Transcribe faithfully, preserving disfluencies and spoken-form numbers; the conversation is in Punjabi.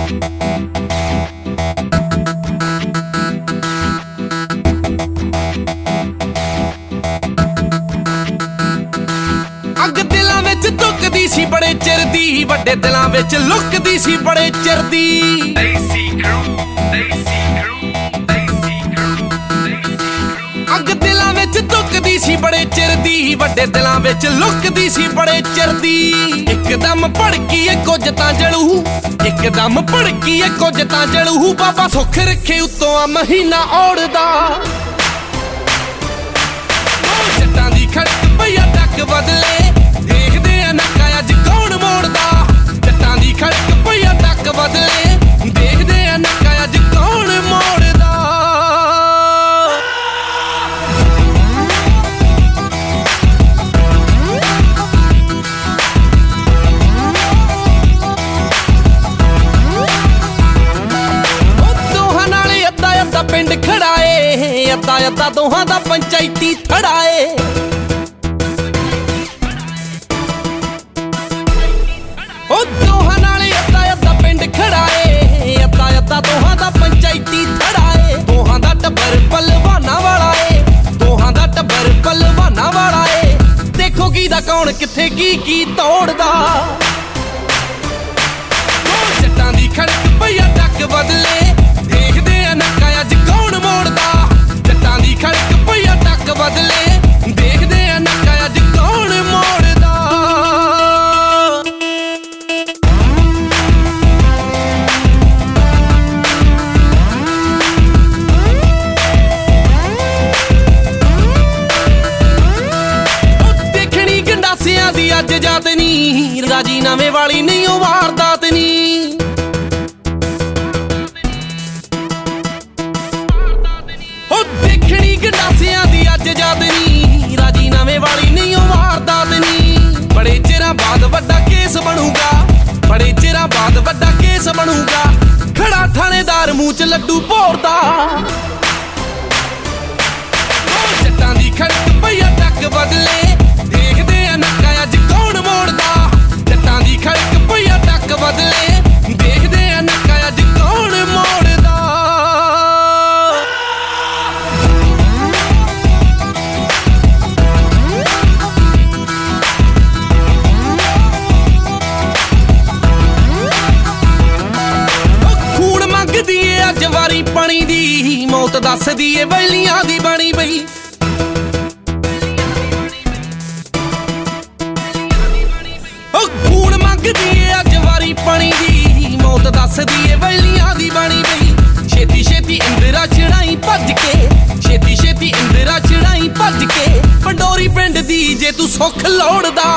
ਅੱਗ ਦਿਲਾਂ ਵਿੱਚ ਧੁੱਕਦੀ ਸੀ ਬੜੇ ਚਿਰ ਦੀ, ਵੱਡੇ ਦਿਲਾਂ ਵਿੱਚ ਲੁਕਦੀ ਸੀ ਬੜੇ ਚਿਰ ਦੀ। ਅੱਗ ਦਿਲਾਂ ਵਿੱਚ ਧੁੱਕਦੀ ਸੀ ਬੜੇ ਚਿਰ ਦੀ, ਵੱਡੇ ਦਿਲਾਂ ਵਿੱਚ ਲੁਕਦੀ ਸੀ ਬੜੇ ਚਿਰ ਦੀ। ਇੱਕਦਮ ਭੜਕੀ ਏ ਕੁਝ ਤਾਂ ਜਲੂ, ਇੱਕਦਮ ਭੜਕੀ ਏ ਕੁਝ ਤਾਂ ਜਲੂ। ਬਾਬਾ ਸੁੱਖ ਰੱਖੇ ਉੱਤੋਂ ਆ ਮਹੀਨਾ ਔੜਦਾ, ਜੱਟਾਂ ਦੀ ਖੜਕ ਪਈਆ ਟੱਕ ਬਦਲੇ। ਦੇਖਦੇ ਆ ਨੱਕਾ ਅੱਜ ਕੌਣ ਮੋੜਦਾ, ਜੱਟਾਂ ਦੀ ਖੜਕ ਪਈਆ ਟੱਕ ਬਦਲੇ। ਦੇਖਦੇ ਆ ਨੱਕਾ ਅੱਜ ਕੌਣ ਮੋੜਦਾ। ਦੋਹਾਂ ਨਾਲੇ ਅੱਧਾ ਅੱਧਾ ਪਿੰਡ ਖੜਾ ਏ, ਅੱਧਾ ਅੱਧਾ ਦੋਹਾਂ ਦਾ ਪੰਚਾਇਤੀ ਥੜਾ ਏ। ਉਹ ਦੋਹਾਂ ਨਾਲੇ ਅੱਧਾ ਅੱਧਾ ਪਿੰਡ ਖੜਾ ਏ, ਅੱਧਾ ਅੱਧਾ ਦੋਹਾਂ ਦਾ ਪੰਚਾਇਤੀ ਥੜਾ ਏ। ਦੋਹਾਂ ਦਾ ਟੱਬਰ ਪਲਵਾਨਾਂ ਵਾਲਾ ਏ, ਦੋਹਾਂ ਦਾ ਟੱਬਰ ਪਲਵਾਨਾਂ ਵਾਲਾ ਏ। ਦੇਖੋ ਕਿਹਦਾ ਕੌਣ ਕਿੱਥੇ ਕੀ ਕੀ ਤੋੜਦਾ। ਜੱਟਾਂ ਦੀ ਖੜਕ ਪਈਆ ਟੱਕ ਬਦਲੇ। ਦੇਖਦੇ ਆ ਨੱਕਾ ਅੱਜ ਕੌਣ ਮੋੜਦਾ, ਜੱਟਾਂ ਦੀ ਖੜਕ ਪਈਆ ਟੱਕ ਬਦਲੇ। ਦੇਖਦੇ ਆ ਨੱਕਾ ਅੱਜ ਕੌਣ ਮੋੜਦਾ। ਦੇਖਣੀ ਗੰਡਾਸਿਆਂ ਦੀ ਅੱਜ ਜਾਤ ਨੀ, ਰਾਜੀ ਨਵੇਂ ਵਾਲੀ ਨਹੀਂ ਉਹ ਵਾਰਦਾਤ ਨੀ। ਉਹ ਦੇਖਣੀ ਗੰਡਾਸਿਆਂ ਦੀ ਅੱਜ ਜਾਤ ਨੀ, ਰਾਜੀ ਨਵੇਂ ਵਾਲੀ ਨਹੀਂ ਉਹ ਵਾਰਦਾਤ ਨੀ। ਬੜੇ ਚਿਰਾਂ ਬਾਅਦ ਵੱਡਾ ਕੇਸ ਬਣੂਗਾ, ਬੜੇ ਚਿਰਾਂ ਬਾਅਦ ਵੱਡਾ ਕੇਸ ਬਣੂਗਾ। ਖੜਾ ਥਾਣੇਦਾਰ ਮੂੰਹ ਚ ਲੱਡੂ ਭੋਰਦਾ। ਜੱਟਾਂ ਦੀ ਖੜਕ ਪਈਆ ਟੱਕ ਬਦਲੇ। ਦੇਖਦੇ ਆ ਨੱਕਾ ਅੱਜ ਕੌਣ ਮੋੜਦਾ, ਜੱਟਾਂ ਦੀ ਖੜਕ ਪਈਆ ਟੱਕ ਬਦਲੇ। ਦੇਖਦੇ ਆ ਨੱਕਾ ਅੱਜ ਕੌਣ ਮੋੜਦਾ। ਖੂਨ ਮੰਗਦੀ ਏ ਅੱਜ ਵਾਰੀ ਪਾਣੀ ਦੀ, ਮੌਤ ਦੱਸਦੀ ਏ ਵੈਲੀਆਂ ਦੀ ਬਣੀ ਬਈ। ਖੂਨ ਮੰਗਦੀ ਏ ਅੱਜ ਵਾਰੀ ਪਾਣੀ ਦੀ, ਮੌਤ ਦੱਸਦੀ ਏ ਵੈਲੀਆਂ ਦੀ ਬਣੀ ਬਈ। ਛੇਤੀ ਛੇਤੀ ਇੰਦਰਾ ਚੜਾਈ ਭੱਜ ਕੇ, ਛੇਤੀ ਛੇਤੀ ਇੰਦਰਾ ਚੜਾਈ ਭੱਜ ਕੇ। ਪੰਡੋਰੀ ਪਿੰਡ ਦੀ ਜੇ ਤੂੰ ਸੁੱਖ ਲੋੜਦਾ,